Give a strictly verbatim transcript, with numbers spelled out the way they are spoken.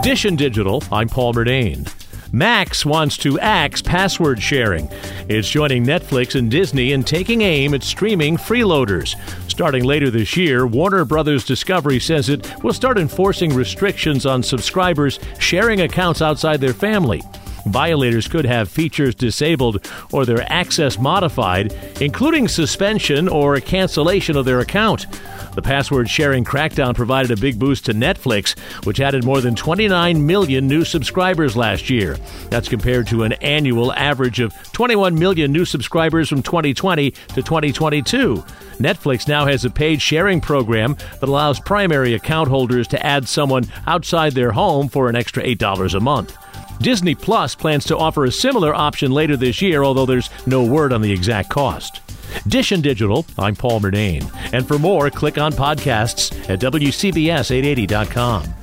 Dish and Digital, I'm Paul Murnane. Max wants to axe password sharing. It's joining Netflix and Disney in taking aim at streaming freeloaders. Starting later this year, Warner Brothers Discovery says it will start enforcing restrictions on subscribers sharing accounts outside their family. Violators could have features disabled or their access modified, including suspension or cancellation of their account. The password sharing crackdown provided a big boost to Netflix, which added more than twenty-nine million new subscribers last year. That's compared to an annual average of twenty-one million new subscribers from twenty twenty to twenty twenty-two. Netflix now has a paid sharing program that allows primary account holders to add someone outside their home for an extra eight dollars a month. Disney Plus plans to offer a similar option later this year, although there's no word on the exact cost. Dish and Digital, I'm Paul Murnane. And for more, click on podcasts at W C B S eight eighty dot com.